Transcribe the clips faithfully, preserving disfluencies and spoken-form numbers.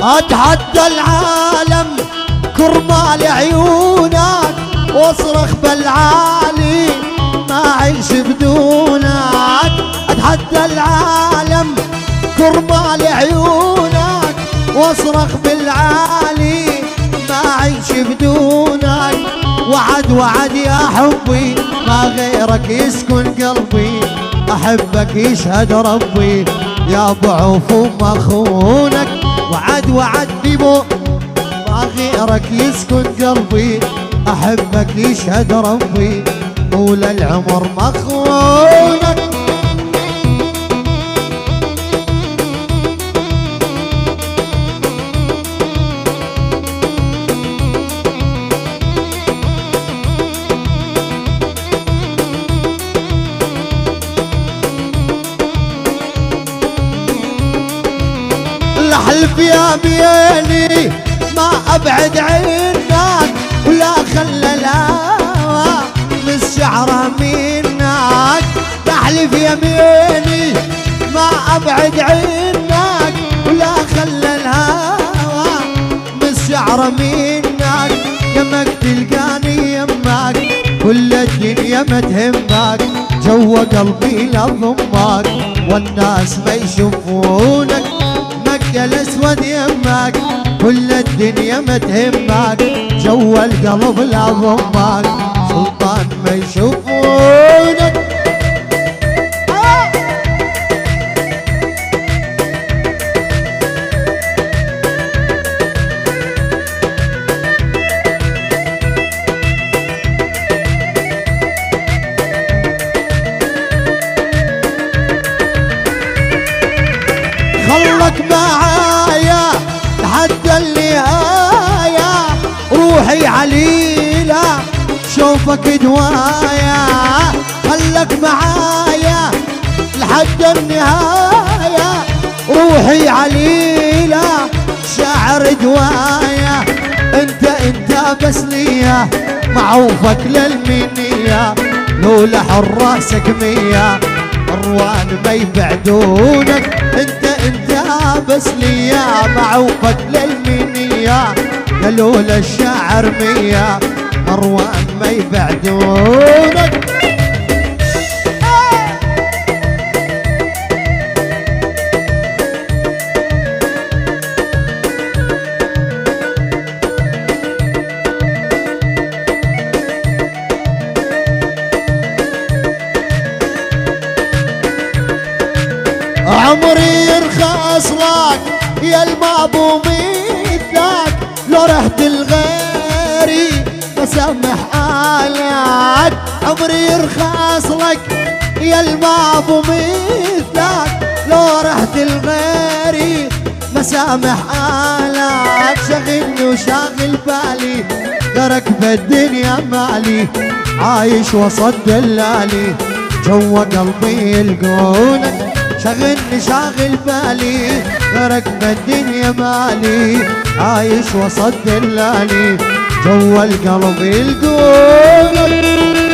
اتحدى العالم كرمال عيونك واصرخ بالعالي ما اعيش بدونك. اتحدى العالم كرمال عيونك واصرخ بالعالي ما اعيش بدونك. وعد وعد يا حبي ما غيرك يسكن قلبي احبك يشهد ربي يا ضعف مخونك. وعد وعد بيبو ما غيرك يسكن قلبي احبك يشهد ربي طول العمر مخونك. الحلف يا بيني ما ابعد عنك ولا خلى الهوى من الشعر منك. احلف يميني ما ابعد عنك ولا خلى الهوى من الشعر منك. يمك تلقاني يمك كل الدنيا ما تهمك جوا قلبي لضمك والناس ما يشوفونك. مكة الاسود يمك كل الدنيا ما تهمك جوا القلب لا ضمك سلطان ما يشوفونك. خلك معايا لحد النهاية روحي عليلة شوفك دوايا. خلك معايا لحد النهاية روحي عليلة شاعر دوايا. انت انت بس ليا معوفك للمنية لولا حراسك مية اروان ما يبعدونك. انت انت بس ليا معوفك للمنية لولا الشاعر مية اروان ما يبعدونك. عمري يرخص لك يا المابو مثلك لو رحت الغيري بسامح حالك. عمري يرخص لك يا المابو مثلك لو رحت الغيري بسامح حالك. شغلني وشاغل بالي غيرك بالدنيا مالي عايش وسط دلالي جوا قلبي يلقونك. شغلني شاغل بالي غيرك بالدنيا مالي عايش وسط دلالي جوا القلب يلقونك.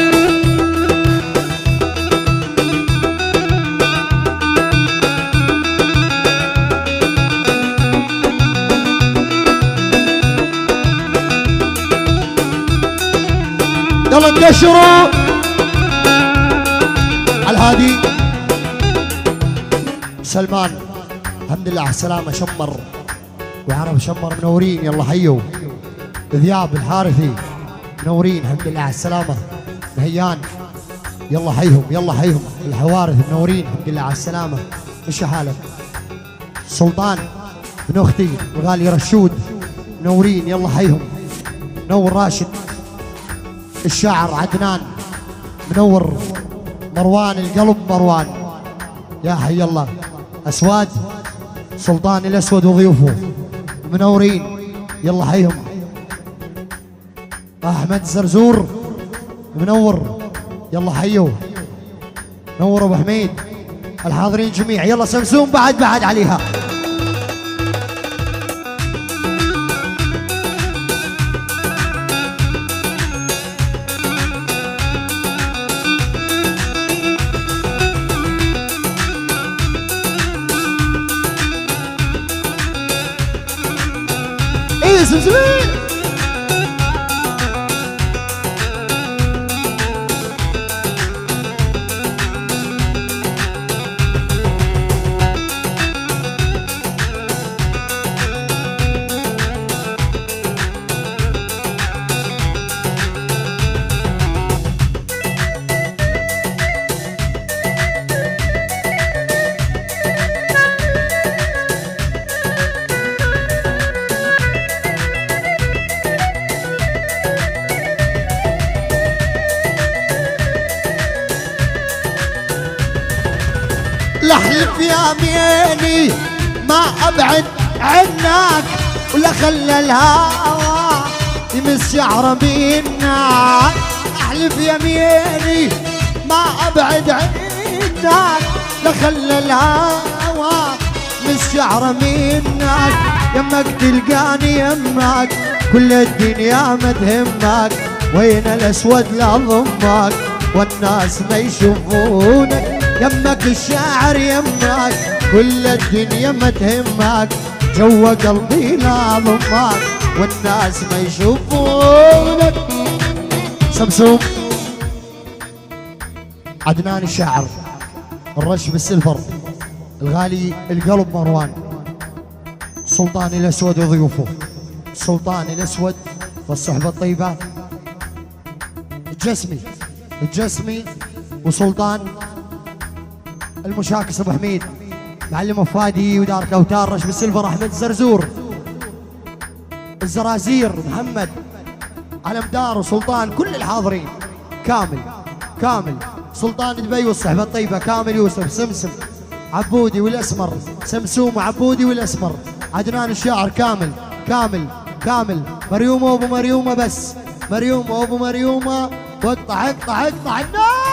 يلا انتشروا على الهادي. سلمان الحمد لله على السلامة شمر وعرب شمر منورين يلا حيوا. ذياب الحارثي منورين الحمد لله على السلامة. هيان يلا حيهم يلا حيهم. الحوارث منورين الحمد لله على السلامة. ايش حالك؟ سلطان ابن اختي الغالي رشود منورين يلا حيهم. منور راشد الشاعر عدنان منور. مروان القلب مروان يا حي الله. اسواد سلطان الاسود وضيوفه منورين يلا حيهم. احمد زرزور منور يلا حيوه. نور ابو حميد الحاضرين جميع يلا. سمسوم بعد بعد عليها. سمسمين. لحلف يميني ما ابعد عنك، ولا خلى الهوى يمس شعر منك. احلف يميني ما ابعد عنك، لا خلى الهوى يمس شعر منك. يمك تلقاني يمك كل الدنيا ما تهمك، وين الاسود لا ضمك والناس ما يشوفونك. يمك الشاعر يمك كل الدنيا ما تهمك، جوا قلبي لا ضمك والناس ما يشوفونك. سمسوم عدنان الشاعر، الرش بالسلفر، الغالي القلب مروان، سلطان الاسود وضيوفه، سلطان الاسود والصحبه الطيبه، الجسمي الجسمي وسلطان المشاكس ابو حميد، معلم فادي ودار كوتار، رش بالسلفر احمد الزرزور، الزرازير محمد علم دار وسلطان كل الحاضرين، كامل كامل سلطان دبي والصحبه الطيبه، كامل يوسف، سمسم عبودي والاسمر، سمسوم وعبودي والاسمر، عدنان الشاعر، كامل كامل كامل، مريومه وابو مريومه، بس مريومه وابو مريومه، واقطع اقطع اقطع النار.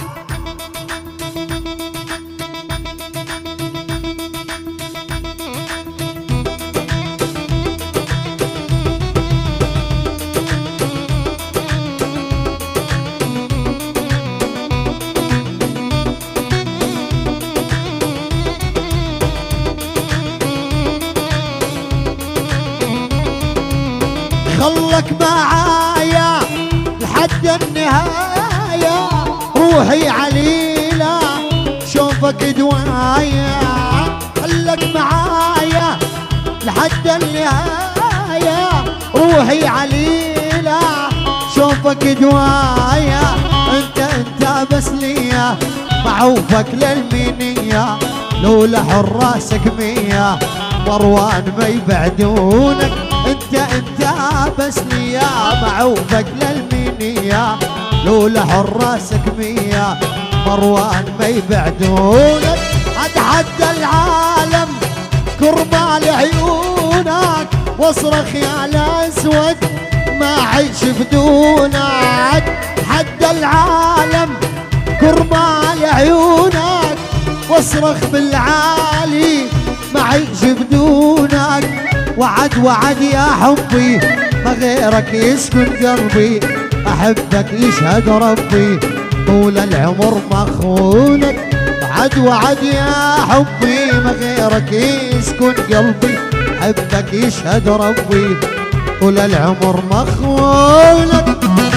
خلك معايا لحد النهاية، روحي عليلة شوفك دوايا. خلك معايا لحد النهاية، روحي عليلة شوفك دوايا. انت انت بس ليا معوفك للمنية، لولا حراسك مية مروان ما يبعدونك. انت انت بس ليا معوفك للمنية، لولا حراسك مية مروان ما يبعدونك. اتحدى العالم كرمال عيونك، واصرخ يا الاسود ما عيش بدونك. اتحدى العالم كرمال عيونك، واصرخ بالعالي ما عيش بدونك. وعد وعد يا حبي ما غيرك يسكن قلبي، احبك يشهد ربي طول العمر ما خونك. وعد وعد يا حبي ما غيرك يسكن قلبي، احبك يشهد ربي طول العمر ما خونك.